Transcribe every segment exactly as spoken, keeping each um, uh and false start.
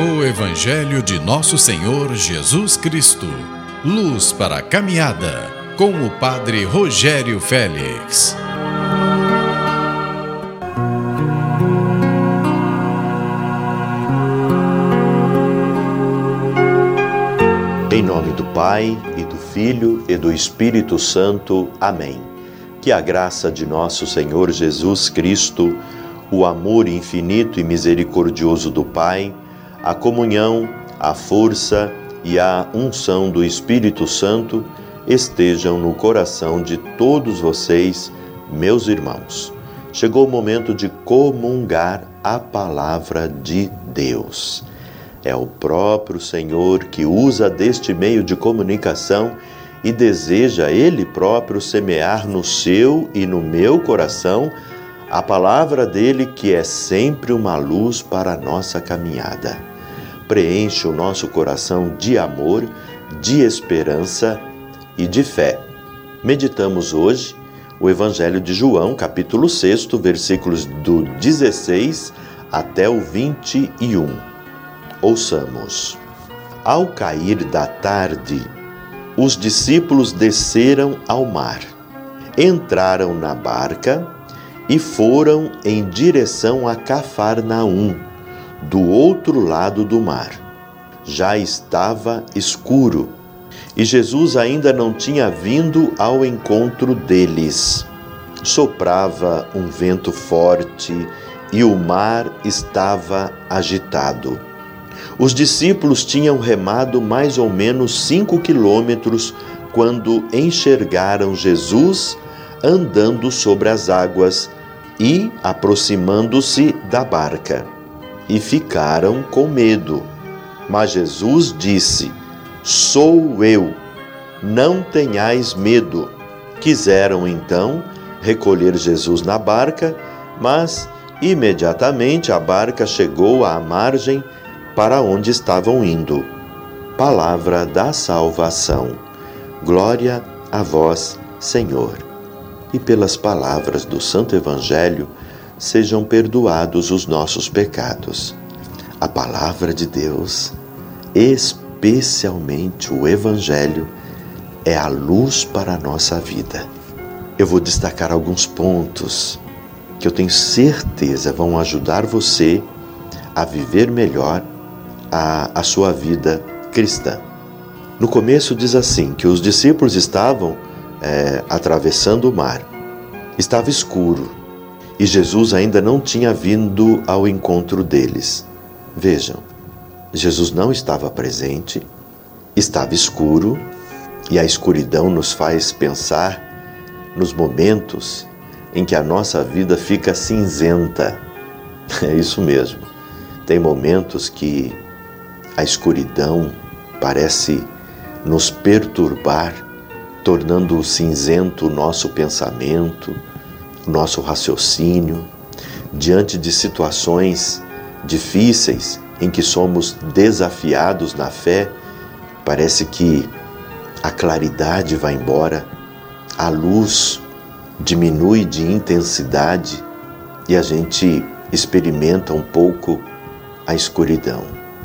O Evangelho de Nosso Senhor Jesus Cristo. Luz para a caminhada, com o Padre Rogério Félix. Em nome do Pai, e do Filho, e do Espírito Santo. Amém. Que a graça de nosso Senhor Jesus Cristo, o amor infinito e misericordioso do Pai, a comunhão, a força e a unção do Espírito Santo estejam no coração de todos vocês, meus irmãos. Chegou o momento de comungar a palavra de Deus. É o próprio Senhor que usa deste meio de comunicação e deseja Ele próprio semear no seu e no meu coração a palavra dele, que é sempre uma luz para a nossa caminhada. Preenche o nosso coração de amor, de esperança e de fé. Meditamos hoje o Evangelho de João, capítulo seis, versículos do dezesseis até o vinte e um. Ouçamos. Ao cair da tarde, os discípulos desceram ao mar, entraram na barca e foram em direção a Cafarnaum, do outro lado do mar. Já estava escuro e Jesus ainda não tinha vindo ao encontro deles. Soprava um vento forte e o mar estava agitado. Os discípulos tinham remado mais ou menos cinco quilômetros quando enxergaram Jesus andando sobre as águas e aproximando-se da barca. E ficaram com medo. Mas Jesus disse: "Sou eu, não tenhais medo." Quiseram então recolher Jesus na barca, mas imediatamente a barca chegou à margem para onde estavam indo. Palavra da salvação. Glória a vós, Senhor. E pelas palavras do Santo Evangelho, sejam perdoados os nossos pecados. A palavra de Deus, especialmente o Evangelho, é a luz para a nossa vida. Eu vou destacar alguns pontos que eu tenho certeza vão ajudar você a viver melhor a, a sua vida cristã. No começo diz assim, que os discípulos estavam é, atravessando o mar. Estava escuro e Jesus ainda não tinha vindo ao encontro deles. Vejam, Jesus não estava presente, estava escuro, e a escuridão nos faz pensar nos momentos em que a nossa vida fica cinzenta. É isso mesmo. Tem momentos que a escuridão parece nos perturbar, tornando cinzento o nosso pensamento, o nosso raciocínio, diante de situações difíceis em que somos desafiados na fé. Parece que a claridade vai embora, a luz diminui de intensidade e a gente experimenta um pouco a escuridão.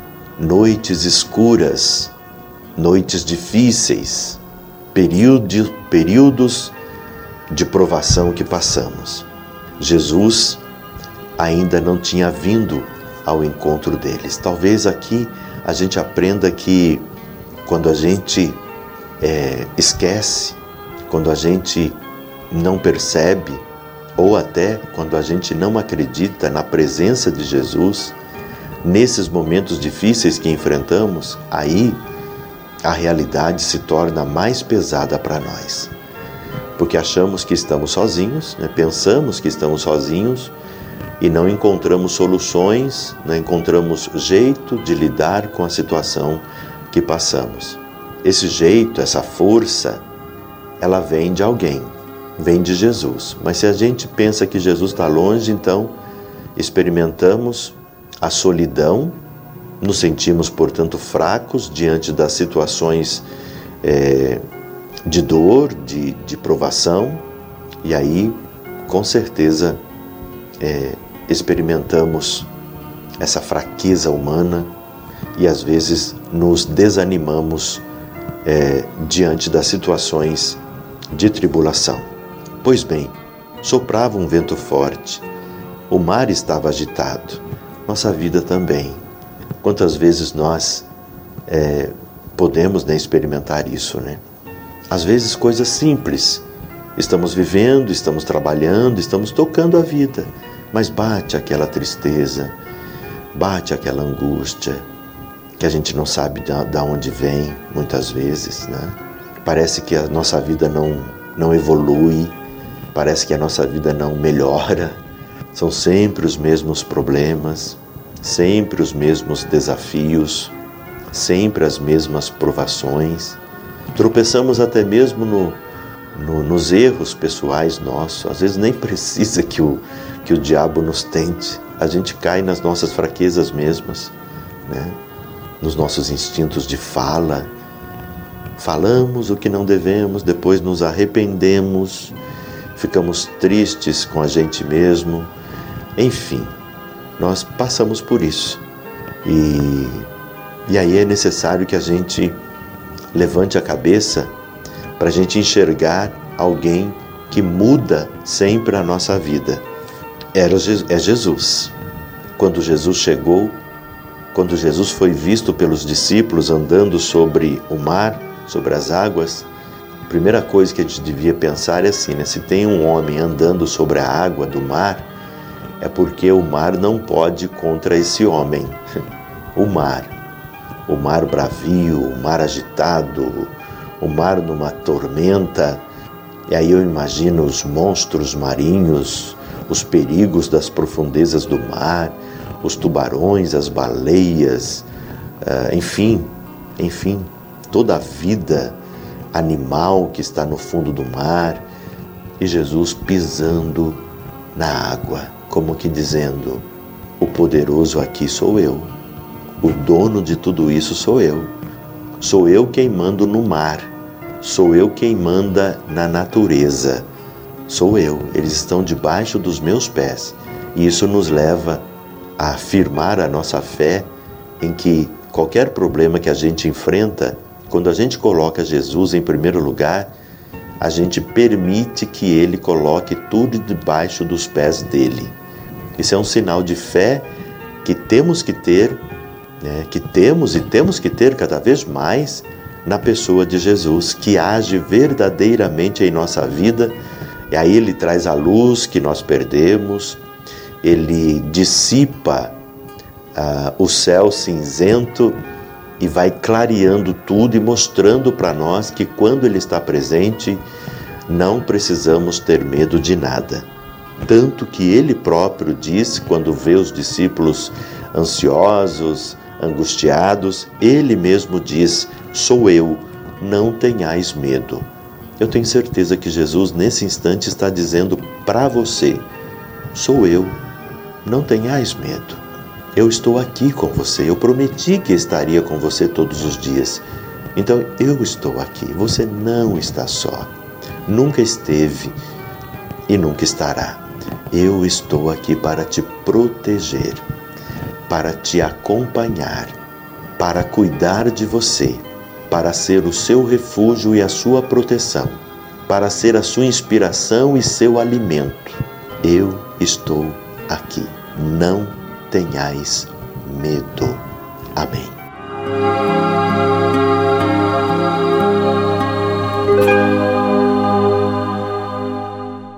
Noites escuras, noites difíceis, período, períodos de provação que passamos. Jesus ainda não tinha vindo ao encontro deles. Talvez aqui a gente aprenda que quando a gente é, esquece, quando a gente não percebe, ou até quando a gente não acredita na presença de Jesus, nesses momentos difíceis que enfrentamos, aí a realidade se torna mais pesada para nós. Porque achamos que estamos sozinhos, né? Pensamos que estamos sozinhos e não encontramos soluções, não encontramos jeito de lidar com a situação que passamos. Esse jeito, essa força, ela vem de alguém, vem de Jesus. Mas se a gente pensa que Jesus está longe, então experimentamos a solidão, nos sentimos, portanto, fracos diante das situações é, de dor, de, de provação, e aí, com certeza, é, experimentamos essa fraqueza humana e às vezes nos desanimamos é, diante das situações de tribulação. Pois bem, soprava um vento forte, o mar estava agitado, nossa vida também. Quantas vezes nós é, podemos né, experimentar isso, né? Às vezes coisas simples, estamos vivendo, estamos trabalhando, estamos tocando a vida, mas bate aquela tristeza, bate aquela angústia, que a gente não sabe de onde vem, muitas vezes, né? Parece que a nossa vida não, não evolui, parece que a nossa vida não melhora, são sempre os mesmos problemas, sempre os mesmos desafios, sempre as mesmas provações. Tropeçamos até mesmo no, no, nos erros pessoais nossos. Às vezes nem precisa que o, que o diabo nos tente. A gente cai nas nossas fraquezas mesmas, né? Nos nossos instintos de fala. Falamos o que não devemos, depois nos arrependemos, ficamos tristes com a gente mesmo. Enfim, nós passamos por isso. E, e aí é necessário que a gente levante a cabeça para a gente enxergar alguém que muda sempre a nossa vida. Era, é Jesus. Quando Jesus chegou, quando Jesus foi visto pelos discípulos andando sobre o mar, sobre as águas, a primeira coisa que a gente devia pensar é assim, né? Se tem um homem andando sobre a água do mar, é porque o mar não pode contra esse homem. O mar, o mar bravio, o mar agitado, o mar numa tormenta. E aí eu imagino os monstros marinhos, os perigos das profundezas do mar, os tubarões, as baleias, uh, enfim, enfim, toda a vida animal que está no fundo do mar, e Jesus pisando na água, como que dizendo: o poderoso aqui sou eu, o dono de tudo isso sou eu, sou eu quem mando no mar, sou eu quem manda na natureza, sou eu, eles estão debaixo dos meus pés. E isso nos leva a afirmar a nossa fé em que qualquer problema que a gente enfrenta, quando a gente coloca Jesus em primeiro lugar, a gente permite que Ele coloque tudo debaixo dos pés dele. Isso é um sinal de fé que temos que ter, né, que temos e temos que ter cada vez mais na pessoa de Jesus, que age verdadeiramente em nossa vida, e aí Ele traz a luz que nós perdemos, Ele dissipa uh, o céu cinzento e vai clareando tudo e mostrando para nós que quando Ele está presente, não precisamos ter medo de nada. Tanto que Ele próprio diz, quando vê os discípulos ansiosos, angustiados, Ele mesmo diz: sou eu, não tenhais medo. Eu tenho certeza que Jesus nesse instante está dizendo para você: sou eu, não tenhais medo. Eu estou aqui com você, eu prometi que estaria com você todos os dias. Então eu estou aqui, você não está só. Nunca esteve e nunca estará. Eu estou aqui para te proteger, para te acompanhar, para cuidar de você, para ser o seu refúgio e a sua proteção, para ser a sua inspiração e seu alimento. Eu estou aqui. Não tenhais medo. Amém.